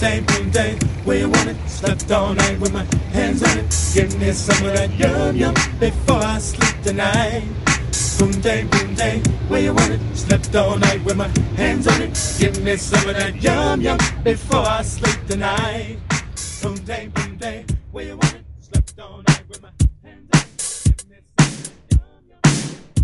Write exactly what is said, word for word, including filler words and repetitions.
day, boom day, where you want it? Slept all night with my hands on it. Give me some of that yum yum before I sleep tonight. Boom day, boom day, where you want it? Slept all night with my hands on it. Give me some of that yum yum before I sleep tonight. Boom day, boom day, where you want it? Slept all night with my hands on it. Give me some of that yum yum.